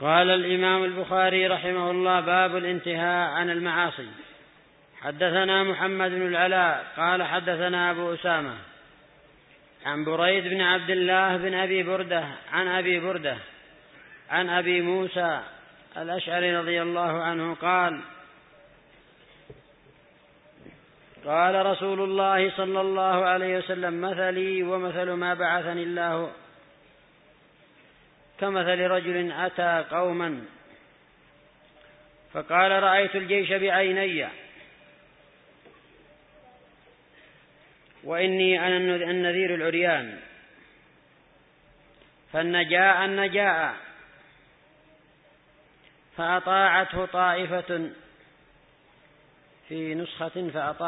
قال الإمام البخاري رحمه الله: باب الانتهاء عن المعاصي. حدثنا محمد بن العلاء قال حدثنا أبو أسامة عن بريد بن عبد الله بن أبي بردة عن أبي بردة عن أبي موسى الأشعري رضي الله عنه قال رسول الله صلى الله عليه وسلم: مثلي ومثل ما بعثني الله كمثل رجل أتى قوما فقال: رأيت الجيش بعيني وإني أنا النذير العريان، فالنجاء النجاء، فأطاعته طائفة، في نسخة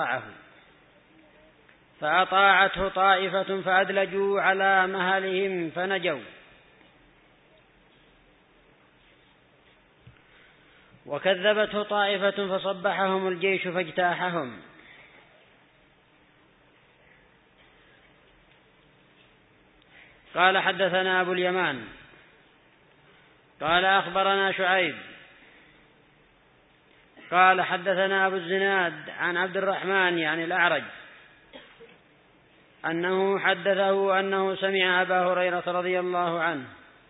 فأطاعته طائفة فأدلجوا على مهلهم فنجوا، وكذبته طائفة فصبحهم الجيش فاجتاحهم. قال حدثنا أبو اليمان قال أخبرنا شعيب قال حدثنا أبو الزناد عن عبد الرحمن يعني الأعرج أنه حدثه أنه سمع أبا هريرة رضي الله عنه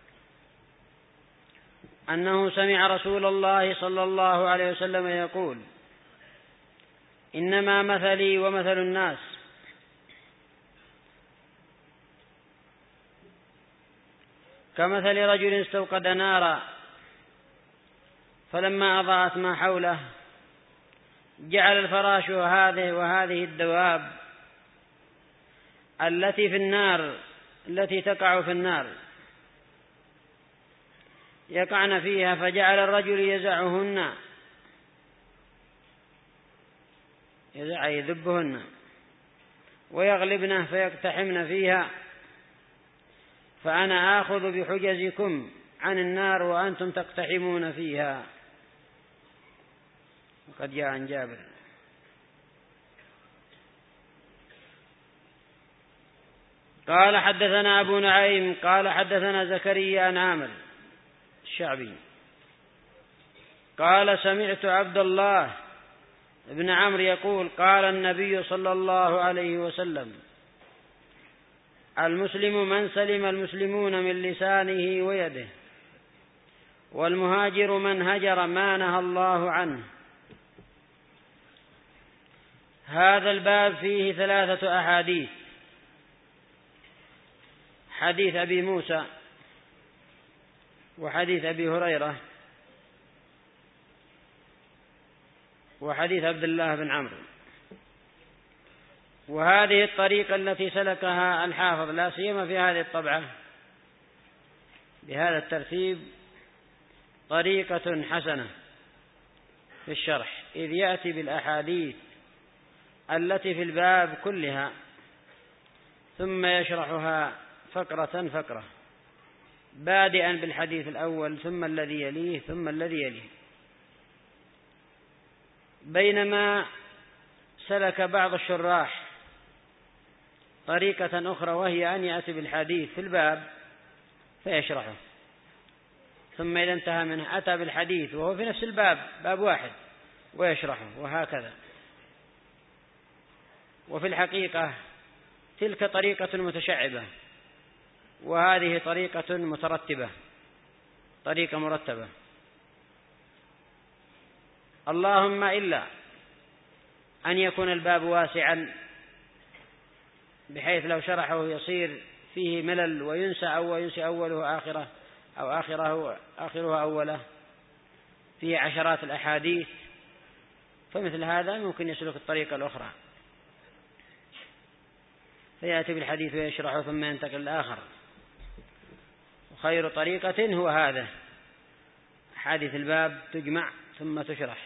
أنه سمع رسول الله صلى الله عليه وسلم يقول: إنما مثلي ومثل الناس كمثل رجل استوقد نارا فلما أضاءت ما حوله جعل الفراش وهذه الدواب التي تقع في النار يقعن فيها، فجعل الرجل يذبهن ويغلبن فيقتحمن فيها، فأنا آخذ بحجزكم عن النار وأنتم تقتحمون فيها. وقد جاء عن جابر. قال حدثنا أبو نعيم قال حدثنا زكريا عن عامر الشعبي قال: سمعت عبد الله بن عمرو يقول: قال النبي صلى الله عليه وسلم: المسلم من سلم المسلمون من لسانه ويده، والمهاجر من هجر ما نهى الله عنه. هذا الباب فيه 3 أحاديث: حديث أبي موسى، وحديث أبي هريرة، وحديث عبد الله بن عمرو. وهذه الطريقة التي سلكها الحافظ لا سيما في هذه الطبعة بهذا الترتيب طريقة حسنة في الشرح، إذ يأتي بالأحاديث التي في الباب كلها ثم يشرحها فقرة فقرة، بادئا بالحديث الأول ثم الذي يليه ثم الذي يليه. بينما سلك بعض الشراح طريقة أخرى، وهي أن يأتي بالحديث في الباب فيشرحه، ثم إذا انتهى منه أتى بالحديث وهو في نفس الباب، باب واحد، ويشرحه، وهكذا. وفي الحقيقة تلك طريقة متشعبة، وهذه طريقة مترتبة، طريقة مرتبة، اللهم إلا أن يكون الباب واسعا بحيث لو شرحه يصير فيه ملل وينسى أوله آخره، أو آخره أوله، فيه عشرات الأحاديث، فمثل هذا ممكن يسلك الطريقة الأخرى، فيأتي بالحديث ويشرحه ثم ينتقل الآخر. وخير طريقة هو هذا: أحاديث الباب تجمع ثم تشرح.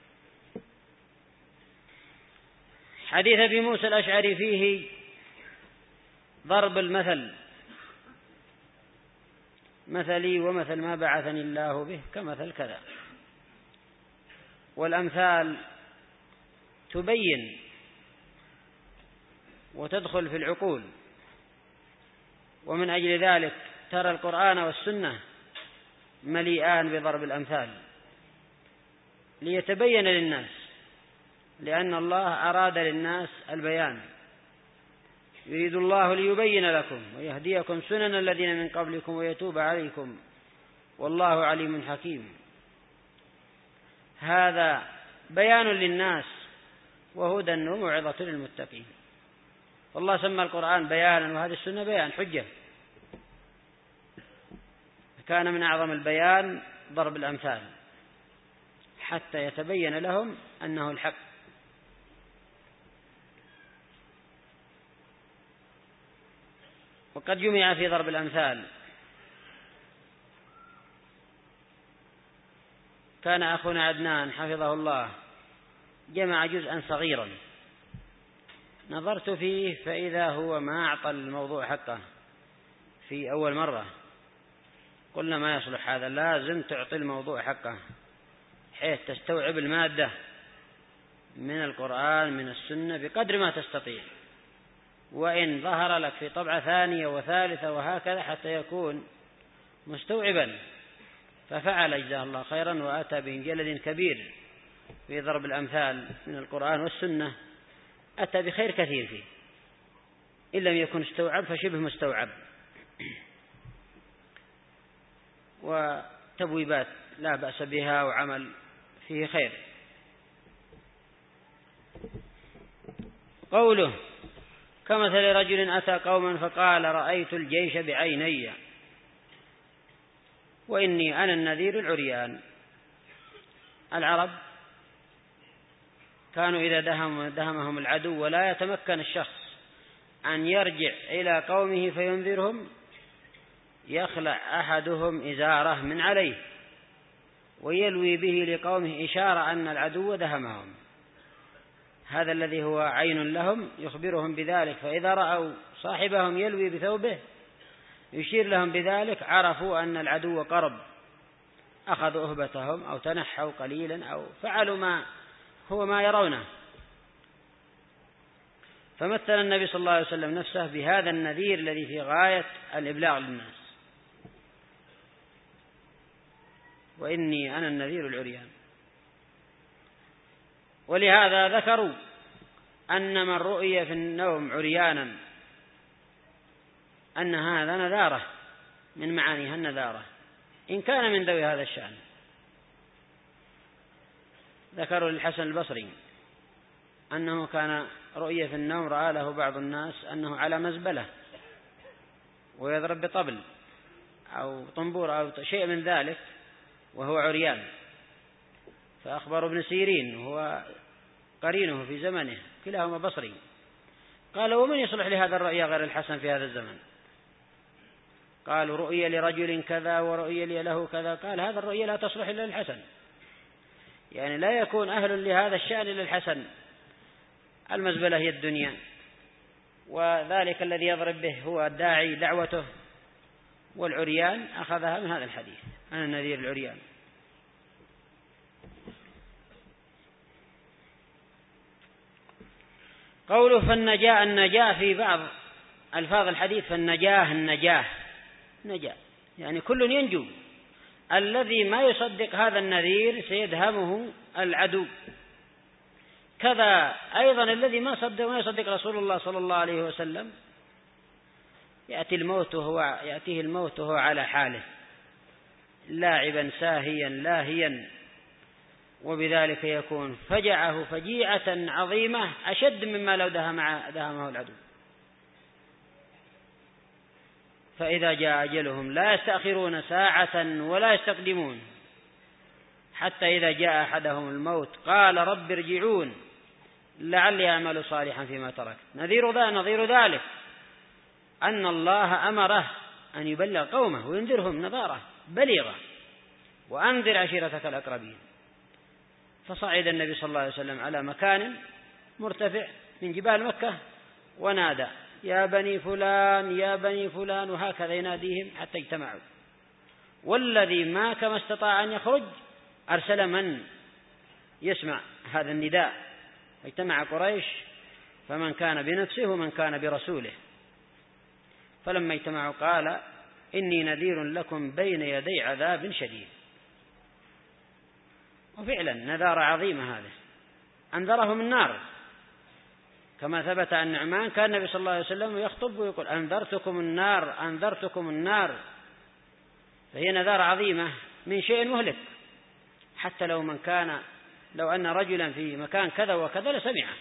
حديث أبي موسى الأشعري فيه ضرب المثل: مثلي ومثل ما بعثني الله به كمثل كذا. والأمثال تبين وتدخل في العقول، ومن أجل ذلك ترى القرآن والسنة مليئان بضرب الأمثال ليتبين للناس، لأن الله أراد للناس البيان. يريد الله ليبين لكم ويهديكم سنن الذين من قبلكم ويتوب عليكم والله عليم حكيم. هذا بيان للناس وهدى وموعظة للمتقين. والله سمى القرآن بيانا، وهذه السنة بيان حجة. كان من أعظم البيان ضرب الأمثال حتى يتبين لهم أنه الحق. وقد جمع في ضرب الأمثال. كان أخونا عدنان حفظه الله جمع جزءا صغيرا نظرت فيه فإذا هو ما أعطى الموضوع حقه في أول مرة. قلنا ما يصلح هذا، لازم تعطي الموضوع حقه حيث تستوعب المادة من القرآن من السنة بقدر ما تستطيع، وإن ظهر لك في طبعة ثانية وثالثة وهكذا حتى يكون مستوعبا. ففعل جزاه الله خيرا وأتى بجلد كبير في ضرب الأمثال من القرآن والسنة، أتى بخير كثير فيه، إن لم يكن استوعب فشبه مستوعب. وتبويبات لا بأس بها وعمل فيه خير. قوله كمثل رجل أتى قوما فقال رأيت الجيش بعيني وإني أنا النذير العريان. العرب كانوا إذا دهمهم العدو ولا يتمكن الشخص أن يرجع إلى قومه فينذرهم، يخلع أحدهم إزاره من عليه ويلوي به لقومه إشارة أن العدو دهمهم. هذا الذي هو عين لهم يخبرهم بذلك، فإذا رأوا صاحبهم يلوي بثوبه يشير لهم بذلك عرفوا أن العدو قرب، أخذوا أهبتهم أو تنحوا قليلا أو فعلوا ما هو ما يرونه. فمثل النبي صلى الله عليه وسلم نفسه بهذا النذير الذي في غاية الإبلاغ للناس، وإني أنا النذير العريان. ولهذا ذكروا أن من رؤي في النوم عريانا أن هذا نذارة من معانيها النذارة إن كان من ذوي هذا الشأن. ذكروا للحسن البصري أنه كان رؤية في النوم رأى له بعض الناس أنه على مزبلة ويضرب بطبل أو طنبور أو شيء من ذلك وهو عريان، فأخبر ابن سيرين وهو قرينه في زمنه كلاهما بصري، قال ومن يصلح لهذا الرؤيا غير الحسن في هذا الزمن؟ قالوا رؤيا لرجل كذا ورؤيا له كذا، قال هذا الرؤيا لا تصلح إلا للحسن، يعني لا يكون أهل لهذا الشأن إلا الحسن. المزبلة هي الدنيا، وذلك الذي يضرب به هو الداعي دعوته، والعريان أخذها من هذا الحديث أنا النذير العريان. قوله فالنجاة، النجاة في بعض ألفاظ الحديث فالنجاة النجاة نجاة يعني كل ينجو. الذي ما يصدق هذا النذير سيدهمه العدو، كذا أيضا الذي ما يصدق رسول الله صلى الله عليه وسلم يأتيه الموت وهو على حاله لاعبا ساهيا لاهيا، وبذلك يكون فجعه فجيعة عظيمة أشد مما لو دهمه العدو. فإذا جاء أجلهم لا يستأخرون ساعة ولا يستقدمون، حتى إذا جاء أحدهم الموت قال رب ارجعون لعلي أعمل صالحا فيما تركت. نظير ذلك أن الله أمره أن يبلغ قومه وينذرهم نذارة بليغة وأنذر عشيرتك الأقربين. فصعد النبي صلى الله عليه وسلم على مكان مرتفع من جبال مكة ونادى يا بني فلان يا بني فلان، وهكذا يناديهم حتى اجتمعوا. والذي ما كما استطاع أن يخرج أرسل من يسمع هذا النداء، اجتمع قريش فمن كان بنفسه ومن كان برسوله. فلما اجتمعوا قال إني نذير لكم بين يدي عذاب شديد. وفعلا نذارة عظيمة هذه، أنذرهم النار، كما ثبت عن نعمان كان النبي صلى الله عليه وسلم يخطب ويقول أنذرتكم النار أنذرتكم النار. فهي نذارة عظيمة من شيء مهلك، حتى لو أن رجلا في مكان كذا وكذا لسمعه.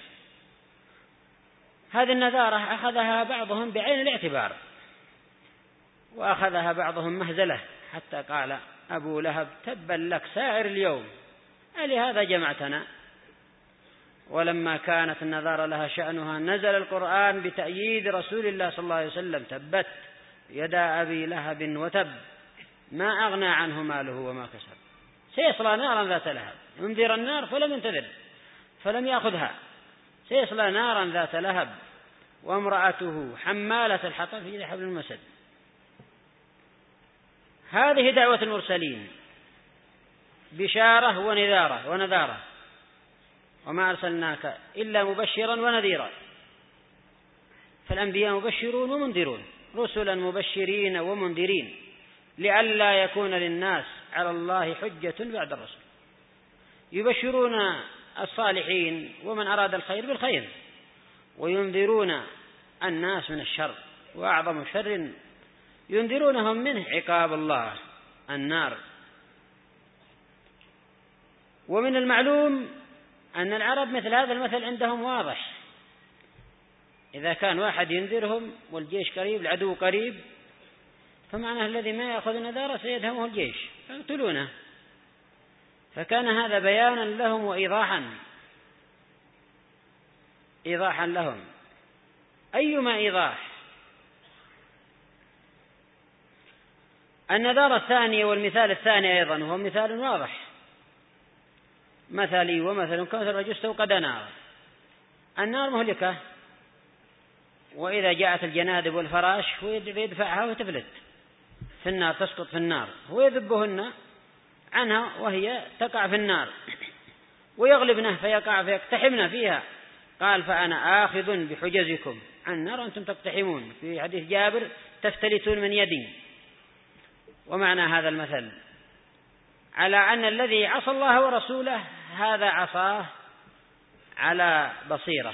هذه النذارة أخذها بعضهم بعين الاعتبار، وأخذها بعضهم مهزلة، حتى قال أبو لهب تبا لك سائر اليوم ألهذا جمعتنا. ولما كانت النذارة لها شأنها نزل القرآن بتأييد رسول الله صلى الله عليه وسلم: تبت يدا أبي لهب وتب ما أغنى عنه ماله وما كسب سيصلى نارا ذات لهب. ينذر النار فلم ينتظر فلم يأخذها، سيصلى نارا ذات لهب وامرأته حمالة الحطب في حبل المسد. هذه دعوة المرسلين، بشارة ونذارة، وما أرسلناك إلا مبشرا ونذيرا. فالأنبياء مبشرون ومنذرون، رسلا مبشرين ومنذرين، لئلا يكون للناس على الله حجة بعد الرسل. يبشرون الصالحين ومن أراد الخير بالخير، وينذرون الناس من الشر، وأعظم شر ينذرونهم منه عقاب الله النار. ومن المعلوم أن العرب مثل هذا المثل عندهم واضح، إذا كان واحد ينذرهم والجيش قريب العدو قريب، فمعناه الذي ما يأخذ النذارة سيدهمه الجيش فيقتلونه. فكان هذا بيانا لهم وإيضاحا لهم. أيما إيضاح. النذارة الثانية والمثال الثاني أيضا هو مثال واضح: مثلي ومثل كمثل رجل استوقد نارا. النار مهلكة، وإذا جاءت الجنادب والفراش فيدفعها وتفلت في النار، تسقط في النار، هو يذبهن عنها وهي تقع في النار، ويغلبنه فيقتحمن فيها. قال فأنا آخذ بحجزكم عن النار وأنتم تقتحمون، في حديث جابر تفتلتون من يدي. ومعنى هذا المثل على أن الذي عصى الله ورسوله هذا عصاه على بصيرة،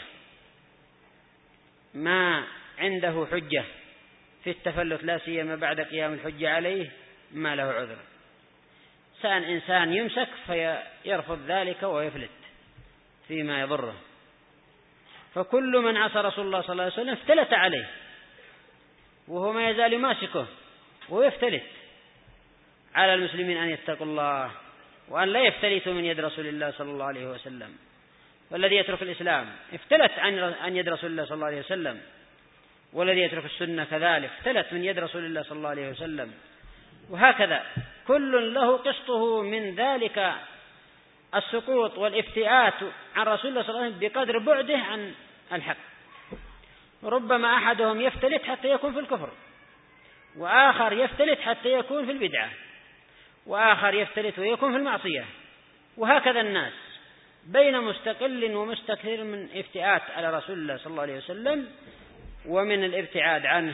ما عنده حجة في التفلت، لا سيما بعد قيام الحجة عليه ما له عذر. إنسان يمسك فيرفض ذلك ويفلت فيما يضره. فكل من عصى رسول الله صلى الله عليه وسلم افتلت عليه، وهو ما يزال يماسكه ويفتلت. على المسلمين أن يتقوا الله وأن لا يفتلتوا من يد رسول الله صلى الله عليه وسلم. والذي يترك الإسلام افتلت عن يد رسول الله صلى الله عليه وسلم، والذي يترك السنة كذلك افتلت من يد رسول الله صلى الله عليه وسلم. وهكذا كل له قسطه من ذلك السقوط والافتئات عن رسول الله صلى الله عليه وسلم بقدر بعده عن الحق. ربما أحدهم يفتلت حتى يكون في الكفر، وآخر يفتلت حتى يكون في البدعة، وآخر يفتلت ويكون في المعصية. وهكذا الناس بين مستقل ومستكثر من افتئات على رسول الله صلى الله عليه وسلم ومن الابتعاد عنه.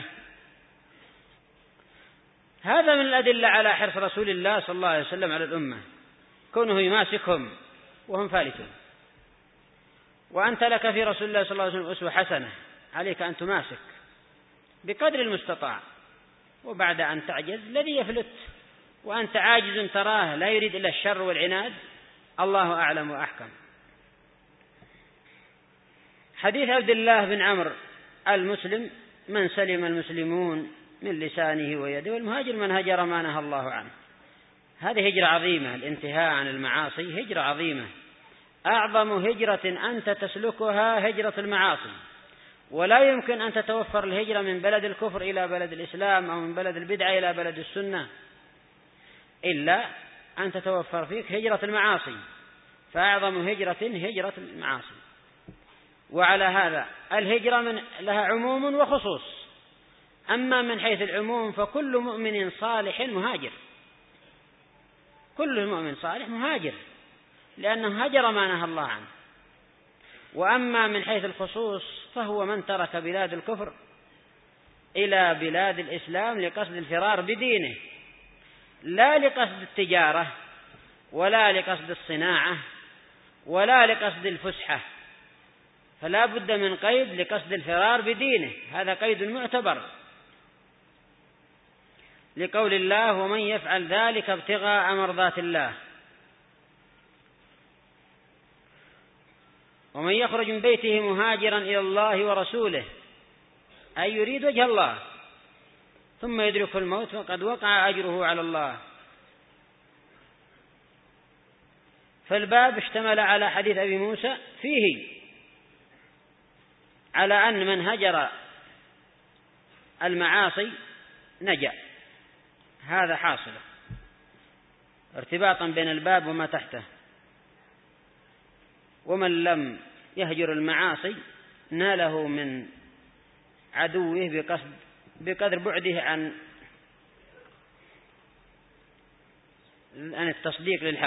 هذا من الأدلة على حرص رسول الله صلى الله عليه وسلم على الأمة، كونه يماسكهم وهم فالتون. وأنت لك في رسول الله صلى الله عليه وسلم أسوة حسنة، عليك أن تماسك بقدر المستطاع. وبعد أن تعجز الذي يفلت وأنت عاجز تراه لا يريد إلا الشر والعناد، الله أعلم وأحكم. حديث عبد الله بن عمرو: المسلم من سلم المسلمون من لسانه ويده، والمهاجر من هجر ما نهى الله عنه. هذه هجرة عظيمة، الانتهاء عن المعاصي هجرة عظيمة، أعظم هجرة أنت تسلكها هجرة المعاصي. ولا يمكن أن تتوفر الهجرة من بلد الكفر إلى بلد الإسلام، أو من بلد البدعة إلى بلد السنة، إلا أن تتوفر فيك هجرة المعاصي. فأعظم هجرة هجرة المعاصي. وعلى هذا الهجرة لها عموم وخصوص. أما من حيث العموم فكل مؤمن صالح مهاجر، كل مؤمن صالح مهاجر، لأنه هجر ما نهى الله عنه. وأما من حيث الخصوص فهو من ترك بلاد الكفر إلى بلاد الإسلام لقصد الفرار بدينه، لا لقصد التجارة ولا لقصد الصناعة ولا لقصد الفسحة، فلا بد من قيد لقصد الفرار بدينه، هذا قيد معتبر، لقول الله: ومن يفعل ذلك ابتغاء مرضات الله. ومن يخرج من بيته مهاجرا إلى الله ورسوله، أي يريد وجه الله، ثم يدرك الموت وقد وقع أجره على الله. فالباب اشتمل على حديث أبي موسى فيه على أن من هجر المعاصي نجا، هذا حاصل ارتباطا بين الباب وما تحته. ومن لم يهجر المعاصي ناله من عدوه بقدر بعده عن التصديق للحق.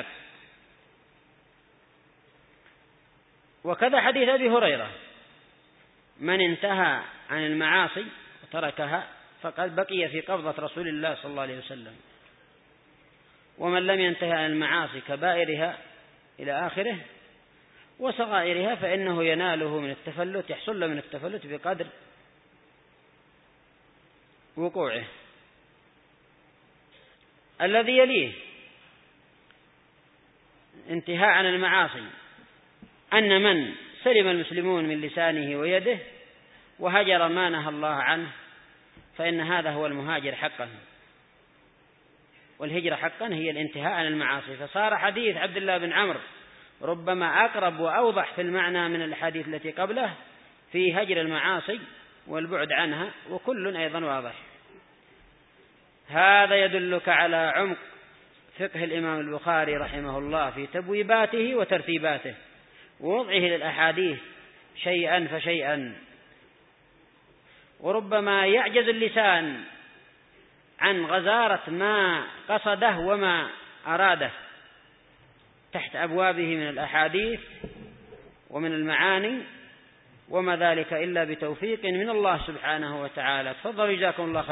وكذا حديث أبي هريرة: من انتهى عن المعاصي وتركها فقد بقي في قبضة رسول الله صلى الله عليه وسلم. ومن لم ينتهي عن المعاصي كبائرها إلى آخره وصغائرها فإنه يناله من التفلت، يحصل له من التفلت بقدر وقوعه. الذي يليه انتهاء عن المعاصي أن من سلم المسلمون من لسانه ويده وهجر ما نهى الله عنه فإن هذا هو المهاجر حقا. والهجرة حقا هي الانتهاء عن المعاصي. فصار حديث عبد الله بن عمرو ربما أقرب وأوضح في المعنى من الحديث التي قبله في هجر المعاصي والبعد عنها، وكل أيضا واضح. هذا يدلك على عمق فقه الإمام البخاري رحمه الله في تبويباته وترتيباته ووضعه للأحاديث شيئا فشيئا. وربما يعجز اللسان عن غزارة ما قصده وما أراده تحت أبوابه من الأحاديث ومن المعاني، وما ذلك إلا بتوفيق من الله سبحانه وتعالى. تفضلوا جزاكم الله خير.